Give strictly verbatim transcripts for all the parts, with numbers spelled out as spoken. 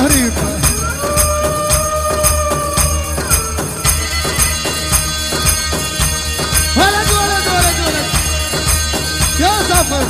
تهريب. ولد ولد ولد ولد يا سافر.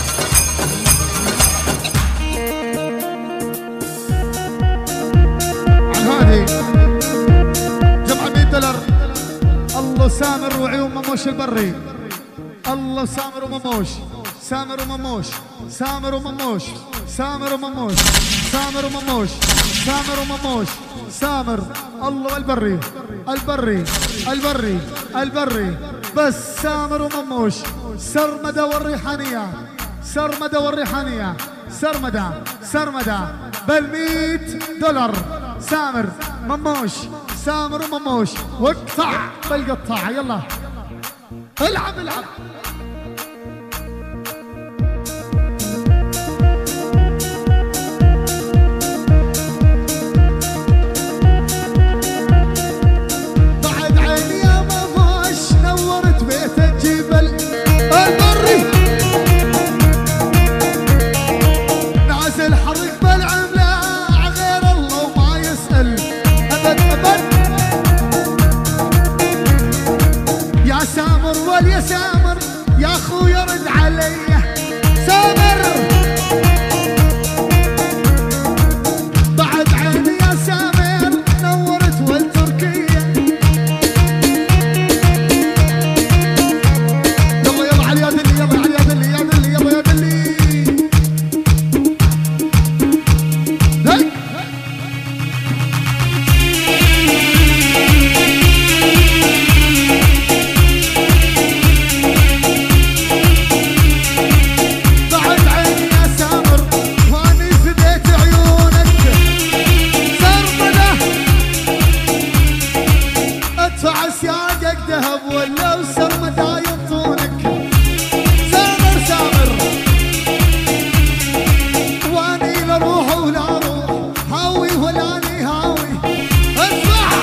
عن هذه جمعة مية دولار. الله سامر وعيون مموش البري. الله سامر ومموش. سامر ومموش. سامر ومموش. سامر ومموش. سامر ومموش. سامر ومموش. سامر الله البري البري البري البري بس سامر ومموش. سرمدة والريحانية. سرمدة والريحانية. سرمدة سرمدة بالمية دولار. سامر مموش. سامر ومموش. واقطع بالقطاعة. يلا العب العب. بعد عيني يا مموش نورت بيت الجبل البري. نازل حرق بالعملة غير الله وما يسأل أبد أبد. يا سامر واليا سامر يا خويا رد علي. سامر بعد عيني يا سامر نورت والتركية. يلا يلا علي يا دلي. يلا علي يا دلي يا دلي. يلا يا دلي. هيك بعد عيني يا سامر واني فديت عيونك. سرمدة ادفع سياقك ذهب ولا وسرمدة ينطونك. سامر سامر واني لا روح ولا روح هاوي ولا اني هاوي. ادفع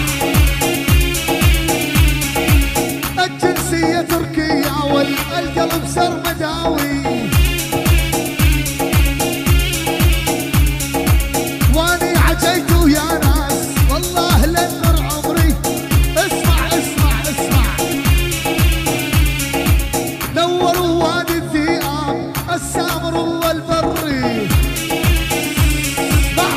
الجنسية تركية والقلب سرمداوي. واني عجيت ويا ناس والله لنر عمري. اسمع اسمع اسمع نوروا وادي الذئاب السامر والبري. اسمع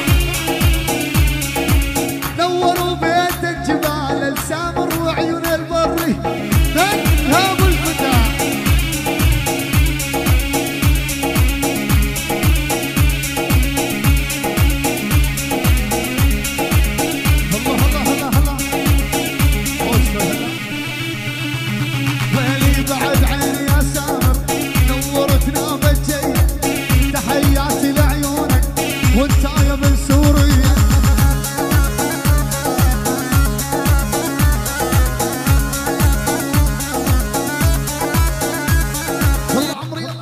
نوروا بيت الجبال السامر وعيون البري. هاب الفتى الله الله الله الله. ويلي بعد عيني يا سامر نورتنا بجي. تحياتي لعيونك وانت يا من سوريا. والله عمري الله.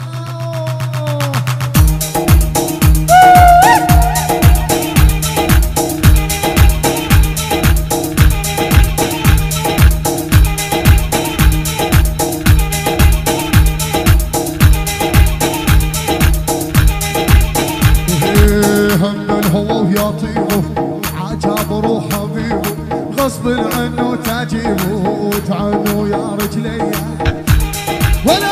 هم الهوى ويطيبه عجب روح حبيبه غصب عنه تجيبه تعالوا يا رجلي. ولا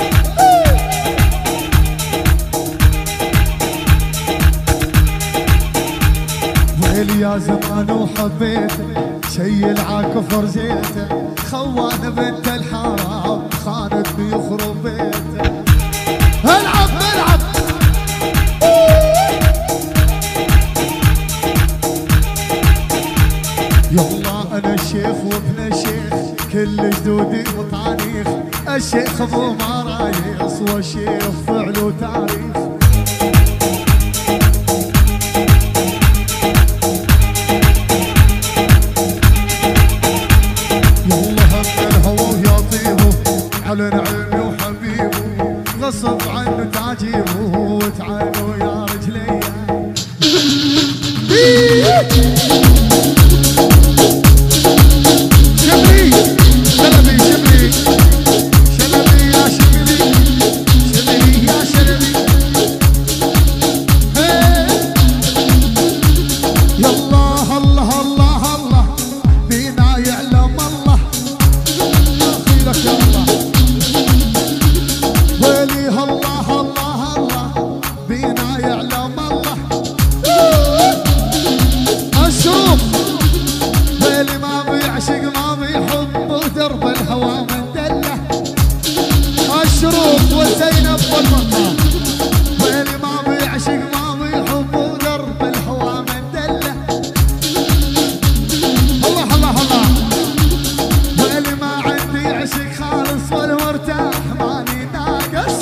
ويلي يا زمان وحبيته شي العاكفر زيته. خوان بنت الحرام خانتني يخرب بيته. العب العب يلا انا الشيخ وابن الشيخ كل جدودي وطانيخ. الشيخ ابو مرايص والشيخ فعله تاريخ. يلا هم الهوى ويطيبه على نعيمي وحبيبه غصب عنه تعجيبه وتعالوا يا رجلي. شبلي شلبي شبلي شلبي يا شبلي شبلي يا شلبي. زينب والمطار ويلي ما بيعشق ما بيحب ودرب الهوى مندله الله الله الله ويلي ما عندي عشق خالص ولا مرتاح ماني ناقص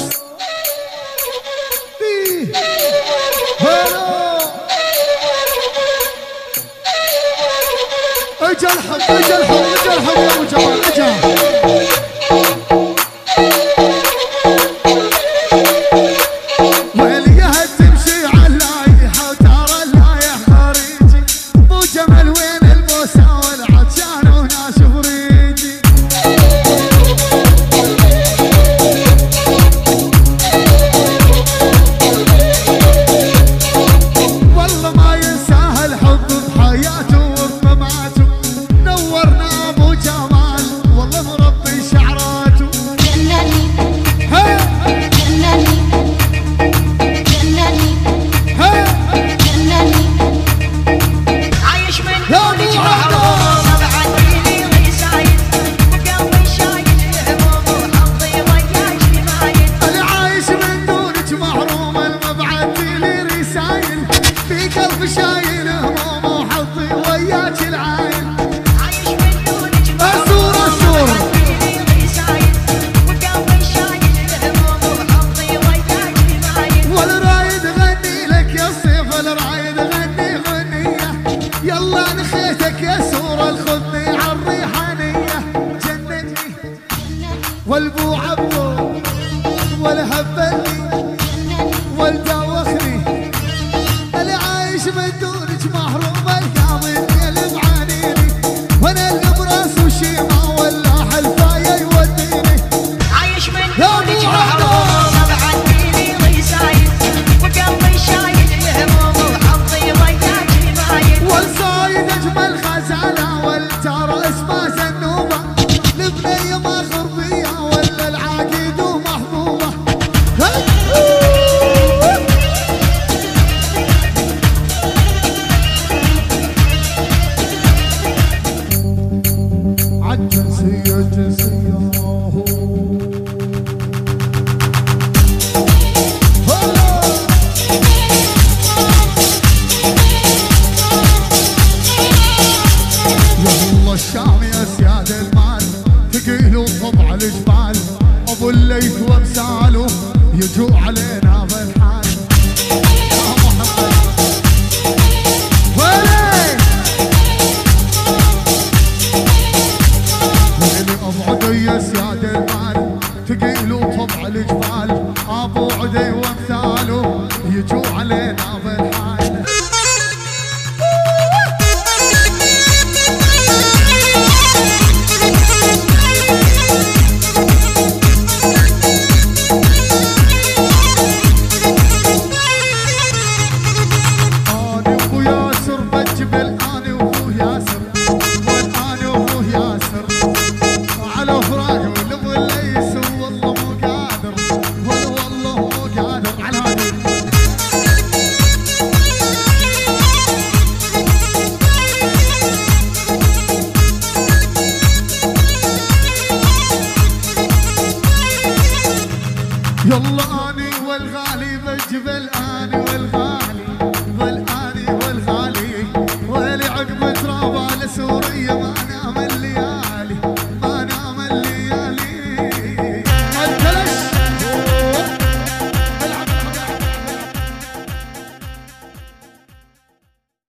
اجا الحب اجا الحب اجا الحب يا ابو جمال اجا ويلي قاعد تمشي عاللايحه وترى اللايح خريجي ابو جمال وين البوسه والعطشان وناس فريجي والله ما ينساها الحب بحياته وبمماته نورنا ابو جمال والله مربي شعراته جنني جنني جنني جنني عايش من دونك محروم بعديني غيسايد وقلبي شايل الهموم وحظي وياك مايل انا عايش من دونك محروم المبعدي لي رسايل في قلبي شايل هموم وحظي وياك العايل عايش من دونك محروم بعديني غيسايد وقلبي شايل الهموم وحظي وياك مايل ولا رايد غني لك يا صيف ولا رايد غني غنيه يلا نخيتك يا سورة الخذني عالريحانيه جنني والبو عبدو ولا هبلني والداوخني اللي عايش من دونك محروم القاضي اللي معانيني وانا اللي براس وشيمه ولا حلفايه يوديني عايش من دونك محروم بعديني غيسايد وقلبي شايل الهموم وحظي وياك مايل والصايد اجمل غزاله والترى اسمها زنوبه البنيه ما خربيه ولا العاقد ومحبوبه عالجنسيه الجنسيه يلا الشام يا سياد المال ثقيل وطبع الجبال ابو الليث وامثاله يجوا علينا بالحال يا محمد ويلي ويلي ابو عدي يا سياد المال ثقيل وطبع الجبال ابو عدي وامثاله يجوا علينا بالحال